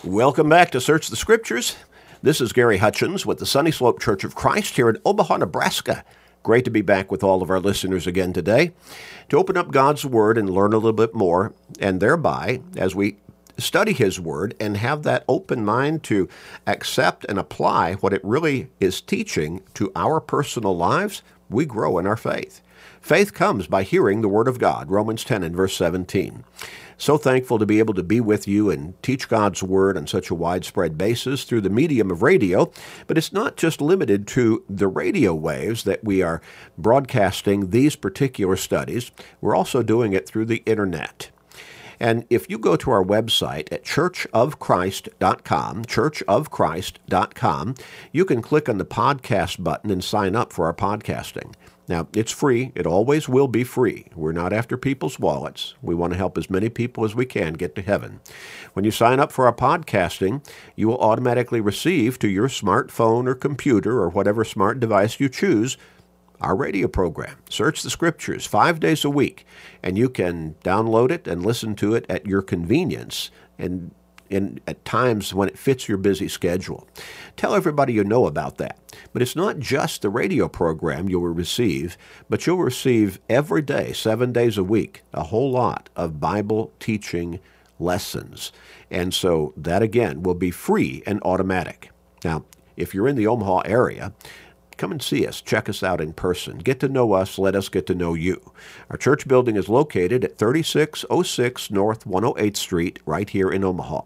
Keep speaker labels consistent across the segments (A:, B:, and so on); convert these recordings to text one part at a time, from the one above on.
A: Welcome back to Search the Scriptures. This is Gary Hutchins with the Sunny Slope Church of Christ here in Omaha, Nebraska. Great to be back with all of our listeners again today to open up God's Word and learn a little bit more, and thereby, as we study His Word and have that open mind to accept and apply what it really is teaching to our personal lives, we grow in our faith. Faith comes by hearing the Word of God, Romans 10 and verse 17. So thankful to be able to be with you and teach God's Word on such a widespread basis through the medium of radio. But it's not just limited to the radio waves that we are broadcasting these particular studies. We're also doing it through the Internet. And if you go to our website at churchofchrist.com, churchofchrist.com, you can click on the podcast button and sign up for our podcasting. Now, it's free. It always will be free. We're not after people's wallets. We want to help as many people as we can get to heaven. When you sign up for our podcasting, you will automatically receive to your smartphone or computer or whatever smart device you choose our radio program, Search the Scriptures, 5 days a week, and you can download it and listen to it at your convenience and at times when it fits your busy schedule. Tell everybody you know about that. But it's not just the radio program you will receive, but you'll receive every day, 7 days a week, a whole lot of Bible teaching lessons. And so that, again, will be free and automatic. Now, if you're in the Omaha area, come and see us. Check us out in person. Get to know us. Let us get to know you. Our church building is located at 3606 North 108th Street, right here in Omaha.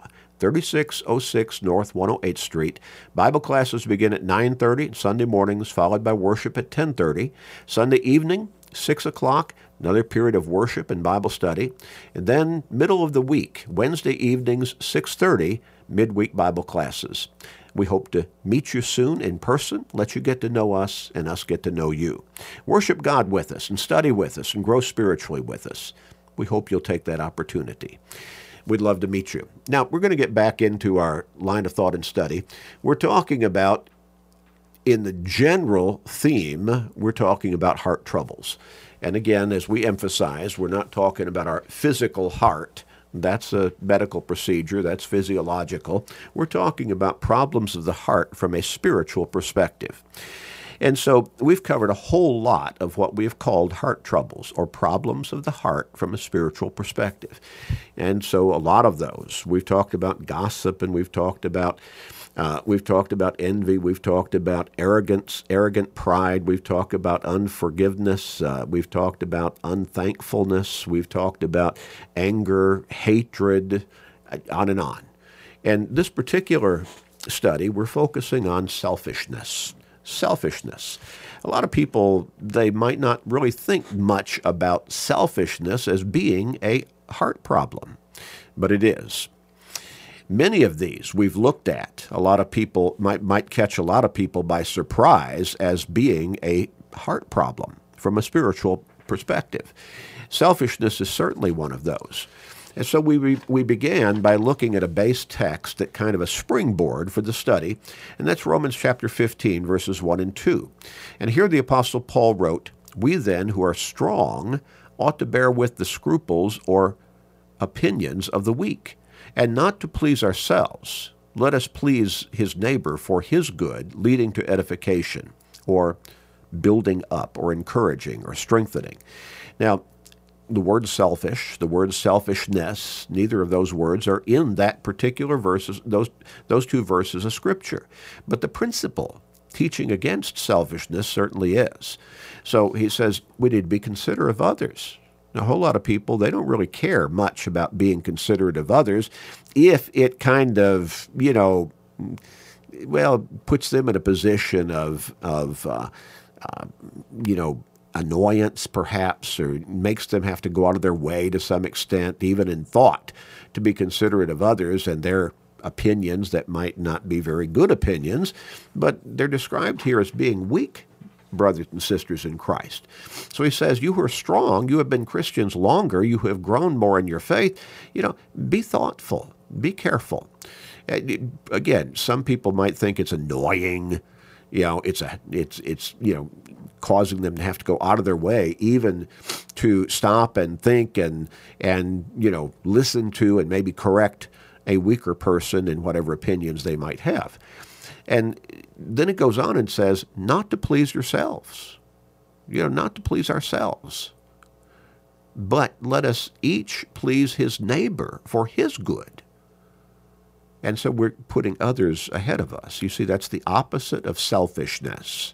A: 3606 North 108th Street. Bible classes begin at 9:30 Sunday mornings, followed by worship at 10:30. Sunday evening, 6 o'clock, another period of worship and Bible study. And then middle of the week, Wednesday evenings, 6:30, midweek Bible classes. We hope to meet you soon in person, let you get to know us, and us get to know you. Worship God with us, and study with us, and grow spiritually with us. We hope you'll take that opportunity. We'd love to meet you. Now, we're going to get back into our line of thought and study. We're talking about, in the general theme, we're talking about heart troubles. And again, as we emphasize, we're not talking about our physical heart. That's a medical procedure. That's physiological. We're talking about problems of the heart from a spiritual perspective. And so we've covered a whole lot of what we've called heart troubles or problems of the heart from a spiritual perspective. And so a lot of those, we've talked about gossip, and we've talked about envy, we've talked about arrogant pride, we've talked about unforgiveness, we've talked about unthankfulness, we've talked about anger, hatred, on and on. And this particular study, we're focusing on selfishness. Selfishness. A lot of people, they might not really think much about selfishness as being a heart problem, but it is. Many of these we've looked at. A lot of people might catch a lot of people by surprise as being a heart problem from a spiritual perspective. Selfishness is certainly one of those. And so we began by looking at a base text, that kind of a springboard for the study, and that's Romans chapter 15, verses 1 and 2. And here the Apostle Paul wrote, "We then who are strong ought to bear with the scruples or opinions of the weak, and not to please ourselves. Let us please his neighbor for his good, leading to edification," or building up, or encouraging, or strengthening. Now, the word selfish, the word selfishness, neither of those words are in that particular verses, those two verses of Scripture. But the principle teaching against selfishness certainly is. So he says we need to be considerate of others. Now, a whole lot of people, they don't really care much about being considerate of others if it kind of, puts them in a position of annoyance perhaps, or makes them have to go out of their way to some extent, even in thought, to be considerate of others and their opinions that might not be very good opinions, but they're described here as being weak brothers and sisters in Christ. So he says, you who are strong, you have been Christians longer, you have grown more in your faith, be thoughtful, be careful. Again, some people might think it's annoying, it's causing them to have to go out of their way even to stop and think and listen to and maybe correct a weaker person in whatever opinions they might have. And then it goes on and says, not to please yourselves, not to please ourselves, but let us each please his neighbor for his good. And so we're putting others ahead of us. You see, that's the opposite of selfishness.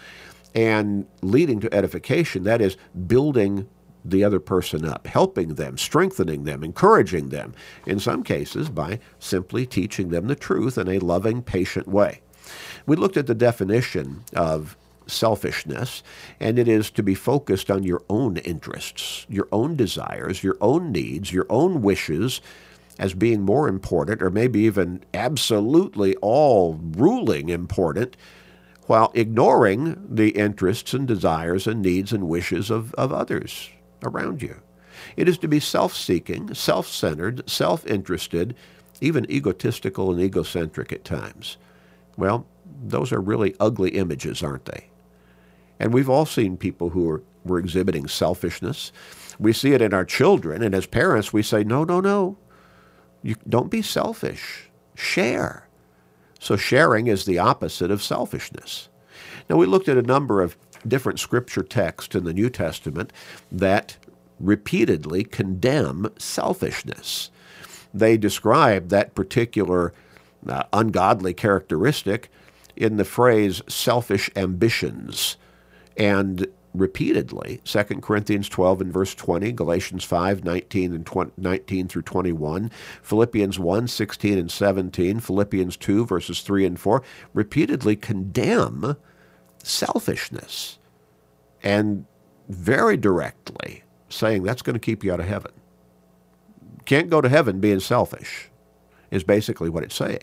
A: And leading to edification, that is building the other person up, helping them, strengthening them, encouraging them, in some cases by simply teaching them the truth in a loving, patient way. We looked at the definition of selfishness, and it is to be focused on your own interests, your own desires, your own needs, your own wishes as being more important, or maybe even absolutely all ruling important, while ignoring the interests and desires and needs and wishes of others around you. It is to be self-seeking, self-centered, self-interested, even egotistical and egocentric at times. Well, those are really ugly images, aren't they? And we've all seen people who were exhibiting selfishness. We see it in our children, and as parents we say, no. You don't be selfish. Share. So sharing is the opposite of selfishness. Now, we looked at a number of different scripture texts in the New Testament that repeatedly condemn selfishness. They describe that particular ungodly characteristic in the phrase selfish ambitions. And repeatedly, 2 Corinthians 12 and verse 20, Galatians 5, 19 through 21, Philippians 1, 16 and 17, Philippians 2, verses 3 and 4, repeatedly condemn selfishness and very directly saying that's going to keep you out of heaven. Can't go to heaven being selfish is basically what it's saying.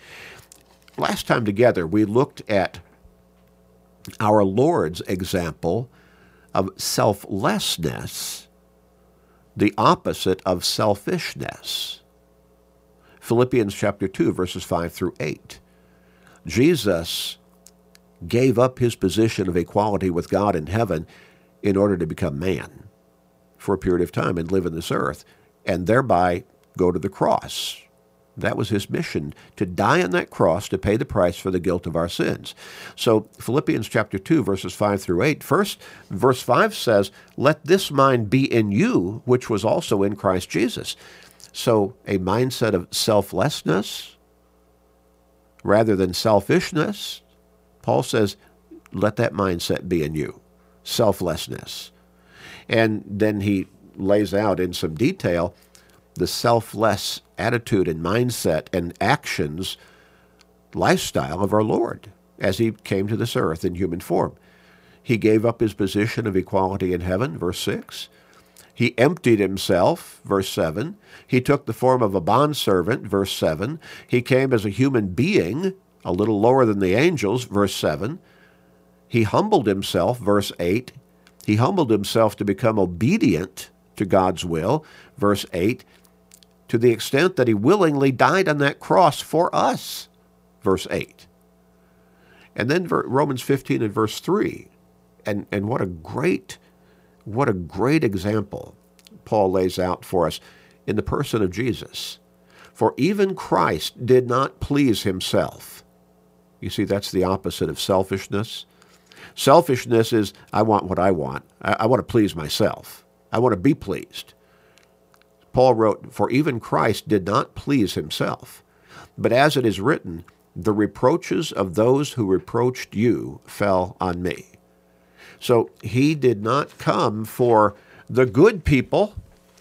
A: Last time together, we looked at our Lord's example of selflessness, the opposite of selfishness. Philippians chapter 2, verses 5 through 8. Jesus gave up his position of equality with God in heaven in order to become man for a period of time and live in this earth, and thereby go to the cross. That was his mission, to die on that cross to pay the price for the guilt of our sins. So Philippians chapter 2, verses 5 through 8. First, verse 5 says, let this mind be in you, which was also in Christ Jesus. So a mindset of selflessness rather than selfishness. Paul says, let that mindset be in you, selflessness. And then he lays out in some detail the selfless attitude and mindset and actions, lifestyle of our Lord as he came to this earth in human form. He gave up his position of equality in heaven, verse 6. He emptied himself, verse 7. He took the form of a bondservant, verse 7. He came as a human being, a little lower than the angels, verse 7. He humbled himself, verse 8. He humbled himself to become obedient to God's will, verse 8, to the extent that he willingly died on that cross for us, verse 8. And then Romans 15 and verse 3. And what a great example Paul lays out for us in the person of Jesus. For even Christ did not please himself. You see, that's the opposite of selfishness. Selfishness is, I want what I want. I want to please myself. I want to be pleased. Paul wrote, for even Christ did not please himself. But as it is written, the reproaches of those who reproached you fell on me. So he did not come for the good people,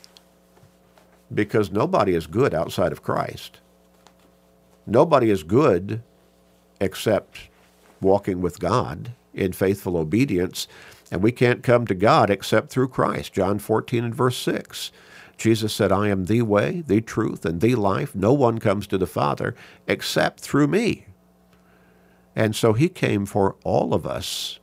A: because nobody is good outside of Christ. Nobody is good except walking with God in faithful obedience, and we can't come to God except through Christ. John 14 and verse 6. Jesus said, I am the way, the truth, and the life. No one comes to the Father except through me. And so he came for all of us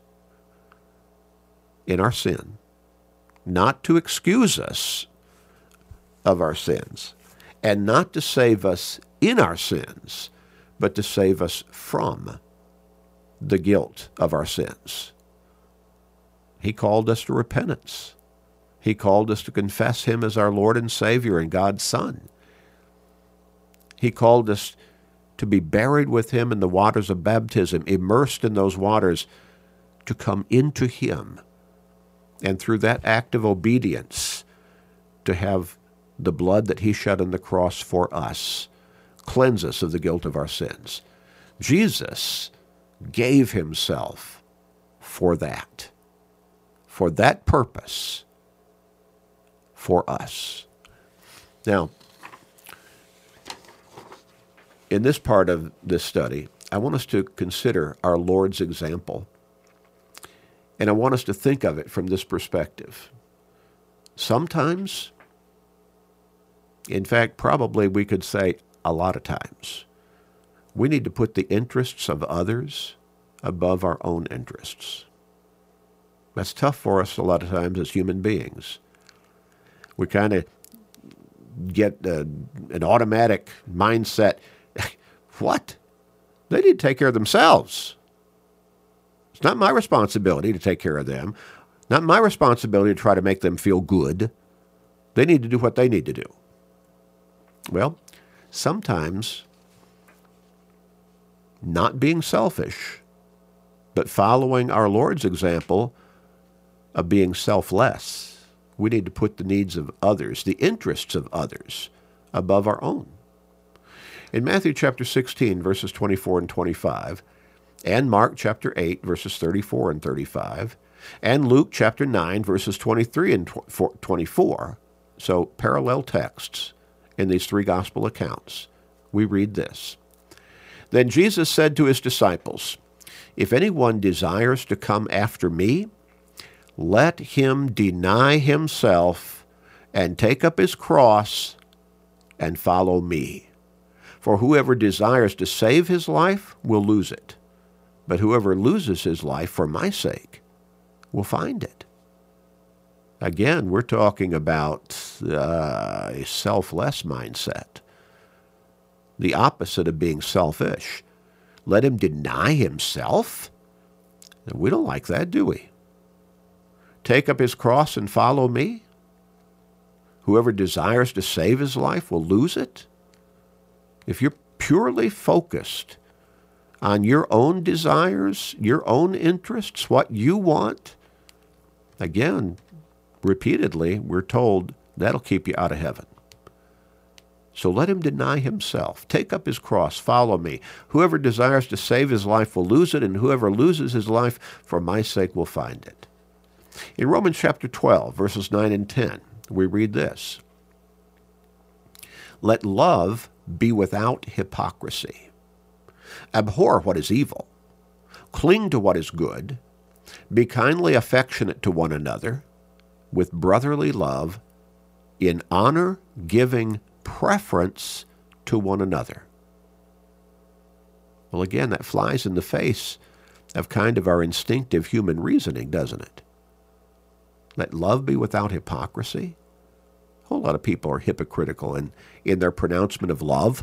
A: in our sin, not to excuse us of our sins, and not to save us in our sins, but to save us from the guilt of our sins. He called us to repentance. He called us to confess him as our Lord and Savior and God's Son. He called us to be buried with him in the waters of baptism, immersed in those waters, to come into him. And through that act of obedience, to have the blood that he shed on the cross for us cleanse us of the guilt of our sins. Jesus gave himself for that purpose, for us. Now, in this part of this study, I want us to consider our Lord's example. And I want us to think of it from this perspective. Sometimes, in fact, probably we could say a lot of times, we need to put the interests of others above our own interests. That's tough for us a lot of times as human beings. We kind of get an automatic mindset. What? They need to take care of themselves. It's not my responsibility to take care of them. Not my responsibility to try to make them feel good. They need to do what they need to do. Well, sometimes not being selfish, but following our Lord's example of being selfless, we need to put the needs of others, the interests of others, above our own. In Matthew chapter 16, verses 24 and 25, and Mark chapter 8, verses 34 and 35, and Luke chapter 9, verses 23 and 24, so parallel texts in these three gospel accounts, we read this. Then Jesus said to his disciples, "If anyone desires to come after me, let him deny himself and take up his cross and follow me. For whoever desires to save his life will lose it, but whoever loses his life for my sake will find it." Again, we're talking about a selfless mindset, the opposite of being selfish. Let him deny himself? We don't like that, do we? Take up his cross and follow me? Whoever desires to save his life will lose it? If you're purely focused on your own desires, your own interests, what you want, again, repeatedly, we're told that'll keep you out of heaven. So let him deny himself, take up his cross, follow me. Whoever desires to save his life will lose it, and whoever loses his life for my sake will find it. In Romans chapter 12, verses 9 and 10, we read this. Let love be without hypocrisy. Abhor what is evil. Cling to what is good. Be kindly affectionate to one another, with brotherly love, in honor giving preference to one another. Well, again, that flies in the face of kind of our instinctive human reasoning, doesn't it? Let love be without hypocrisy. A whole lot of people are hypocritical in their pronouncement of love.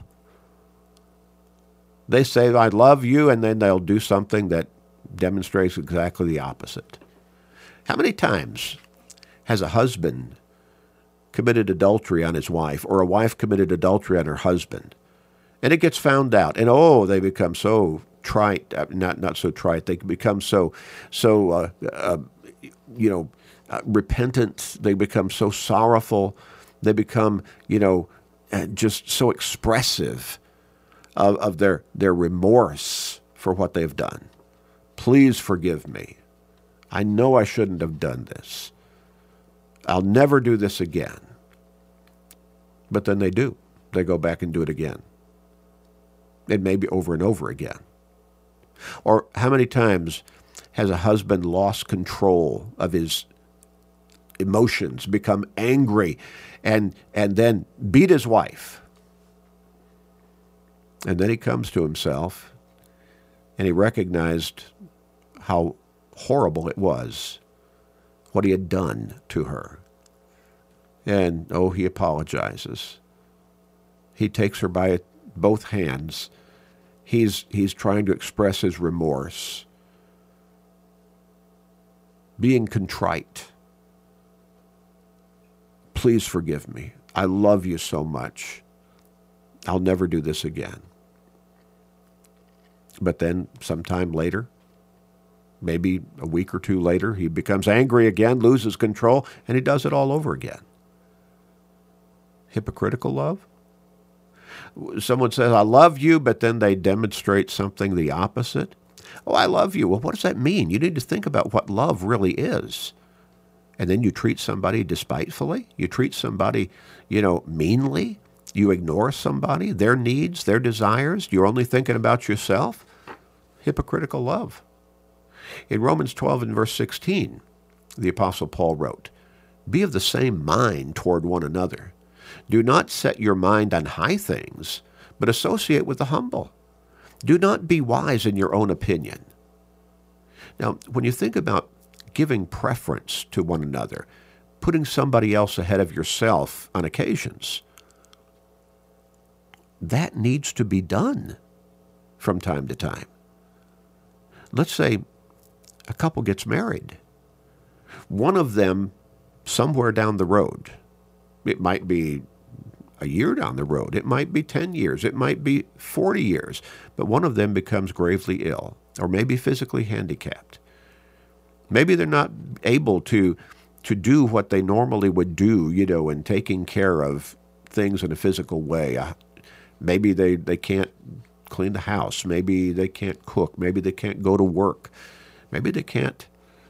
A: They say, I love you, and then they'll do something that demonstrates exactly the opposite. How many times has a husband committed adultery on his wife, or a wife committed adultery on her husband, and it gets found out, and they become so trite, not so trite, they become so repentant, they become so sorrowful, they become, just so expressive of their remorse for what they've done. Please forgive me. I know I shouldn't have done this. I'll never do this again. But then they do. They go back and do it again. It may be over and over again. Or how many times has a husband lost control of his emotions, become angry, and then beat his wife? And then he comes to himself, and he recognized how horrible it was, what he had done to her. And, he apologizes. He takes her by both hands. He's trying to express his remorse, being contrite. Please forgive me. I love you so much. I'll never do this again. But then sometime later, maybe a week or two later, he becomes angry again, loses control, and he does it all over again. Hypocritical love? Someone says, I love you, but then they demonstrate something the opposite. Oh, I love you. Well, what does that mean? You need to think about what love really is. And then you treat somebody despitefully. You treat somebody, meanly. You ignore somebody, their needs, their desires. You're only thinking about yourself. Hypocritical love. In Romans 12 and verse 16, the Apostle Paul wrote, be of the same mind toward one another. Do not set your mind on high things, but associate with the humble. Do not be wise in your own opinion. Now, when you think about giving preference to one another, putting somebody else ahead of yourself on occasions, that needs to be done from time to time. Let's say a couple gets married. One of them, somewhere down the road, it might be a year down the road, it might be 10 years, it might be 40 years, but one of them becomes gravely ill or maybe physically handicapped. Maybe they're not able to do what they normally would do, in taking care of things in a physical way. Maybe they can't clean the house. Maybe they can't cook. Maybe they can't go to work. Maybe they can't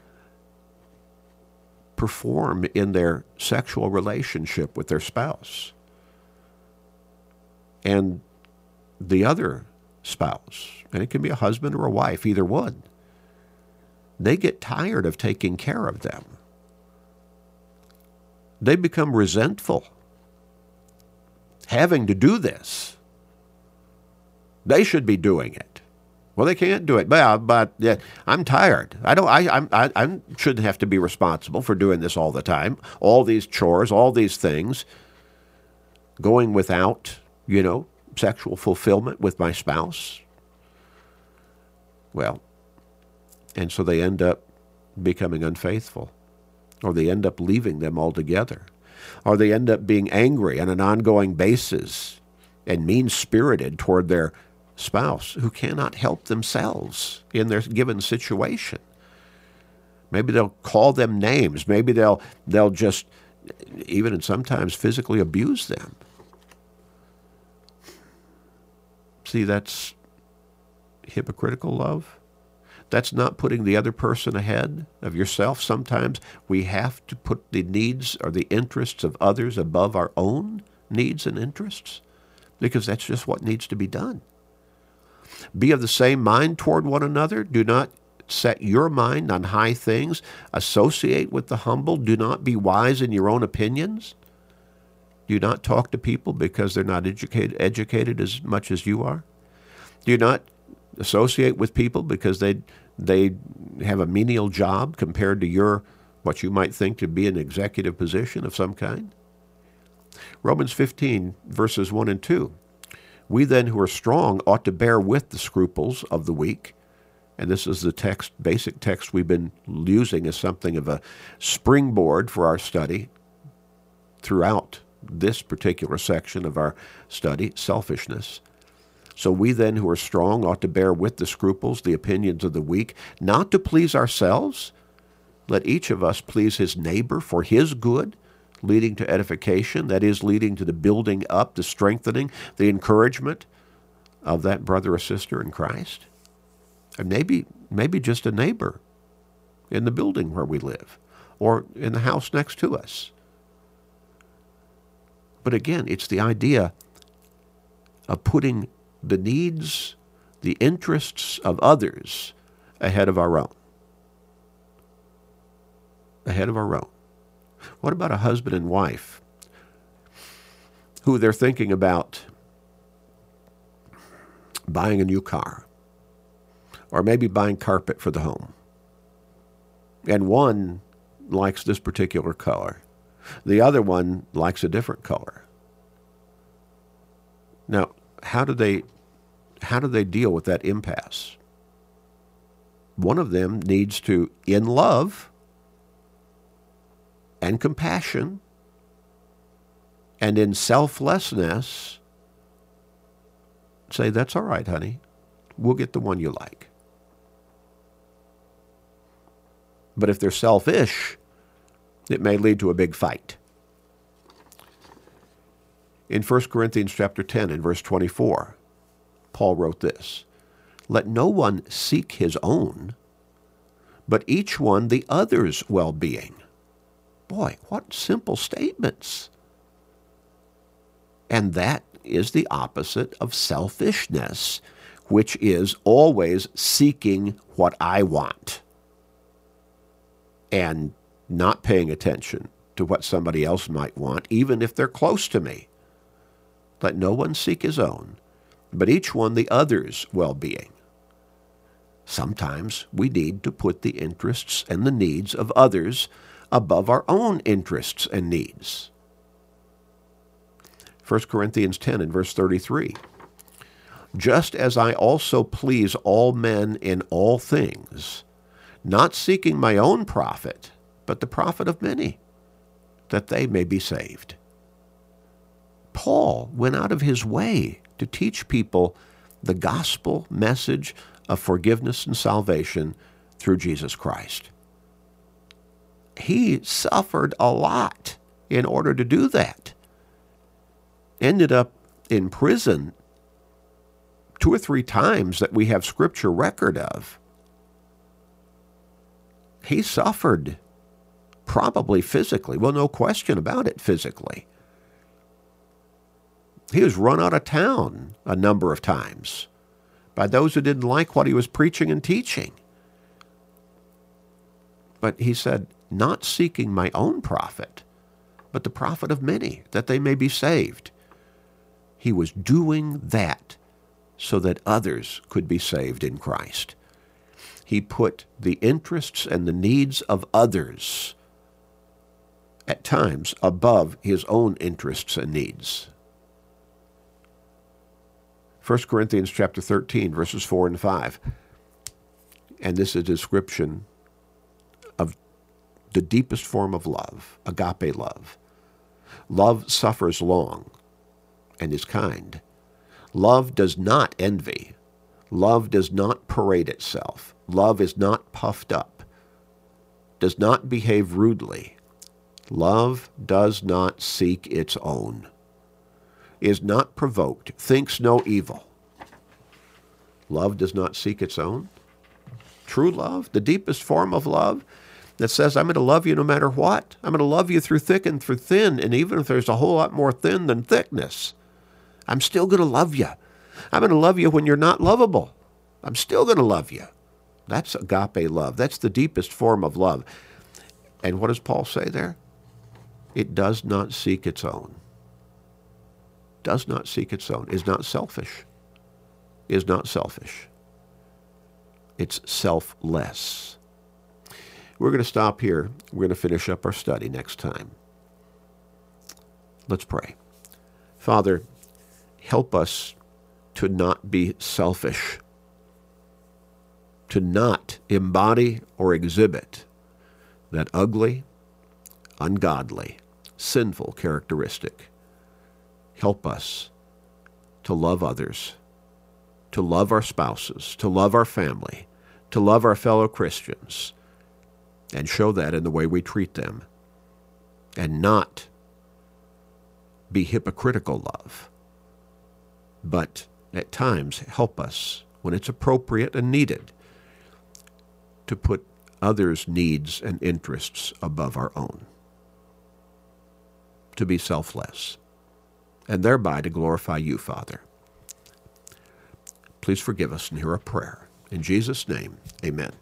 A: perform in their sexual relationship with their spouse. And the other spouse, and it can be a husband or a wife, either one, they get tired of taking care of them. They become resentful having to do this. They should be doing it. Well, they can't do it. But I'm tired. I shouldn't have to be responsible for doing this all the time. All these chores, all these things, going without, sexual fulfillment with my spouse. Well, and so they end up becoming unfaithful, or they end up leaving them altogether, or they end up being angry on an ongoing basis and mean-spirited toward their spouse who cannot help themselves in their given situation. Maybe they'll call them names. Maybe they'll just, even and sometimes physically abuse them. See, that's hypocritical love. That's not putting the other person ahead of yourself. Sometimes we have to put the needs or the interests of others above our own needs and interests, because that's just what needs to be done. Be of the same mind toward one another. Do not set your mind on high things. Associate with the humble. Do not be wise in your own opinions. Do not talk to people because they're not educated as much as you are. Do not associate with people because they have a menial job compared to your, what you might think to be an executive position of some kind. Romans 15, verses 1 and 2. We then who are strong ought to bear with the scruples of the weak. And this is the basic text we've been using as something of a springboard for our study throughout this particular section of our study, selfishness. So we then who are strong ought to bear with the scruples, the opinions of the weak, not to please ourselves. Let each of us please his neighbor for his good, leading to edification, that is, leading to the building up, the strengthening, the encouragement of that brother or sister in Christ. And maybe just a neighbor in the building where we live, or in the house next to us. But again, it's the idea of putting the needs, the interests of others ahead of our own. Ahead of our own. What about a husband and wife who they're thinking about buying a new car, or maybe buying carpet for the home? And one likes this particular color. The other one likes a different color. Now, how do they deal with that impasse? One of them needs to, in love and compassion and in selflessness, say, that's all right, honey. We'll get the one you like. But if they're selfish, it may lead to a big fight. In 1 Corinthians chapter 10 and verse 24, Paul wrote this, "Let no one seek his own, but each one the other's well-being." Boy, what simple statements. And that is the opposite of selfishness, which is always seeking what I want and not paying attention to what somebody else might want, even if they're close to me. Let no one seek his own, but each one the other's well-being. Sometimes we need to put the interests and the needs of others above our own interests and needs. 1 Corinthians 10 and verse 33, "Just as I also please all men in all things, not seeking my own profit, but the profit of many, that they may be saved." Paul went out of his way to teach people the gospel message of forgiveness and salvation through Jesus Christ. He suffered a lot in order to do that. Ended up in prison 2 or 3 times that we have scripture record of. He suffered, probably physically. Well, no question about it, physically. He was run out of town a number of times by those who didn't like what he was preaching and teaching. But he said, not seeking my own profit, but the profit of many, that they may be saved. He was doing that so that others could be saved in Christ. He put the interests and the needs of others at times above his own interests and needs. 1 Corinthians chapter 13, verses 4 and 5. And this is a description of the deepest form of love, agape love. Love suffers long and is kind. Love does not envy. Love does not parade itself. Love is not puffed up, does not behave rudely. Love does not seek its own, is not provoked, thinks no evil. Love does not seek its own. True love, the deepest form of love, that says, I'm going to love you no matter what. I'm going to love you through thick and through thin, and even if there's a whole lot more thin than thickness, I'm still going to love you. I'm going to love you when you're not lovable. I'm still going to love you. That's agape love. That's the deepest form of love. And what does Paul say there? It does not seek its own. Does not seek its own. Is not selfish. Is not selfish. It's selfless. We're going to stop here. We're going to finish up our study next time. Let's pray. Father, help us to not be selfish, to not embody or exhibit that ugly, ungodly, sinful characteristic. Help us to love others, to love our spouses, to love our family, to love our fellow Christians, and show that in the way we treat them, and not be hypocritical love, but at times help us, when it's appropriate and needed, to put others' needs and interests above our own, to be selfless, and thereby to glorify you, Father. Please forgive us and hear our prayer. In Jesus' name, amen.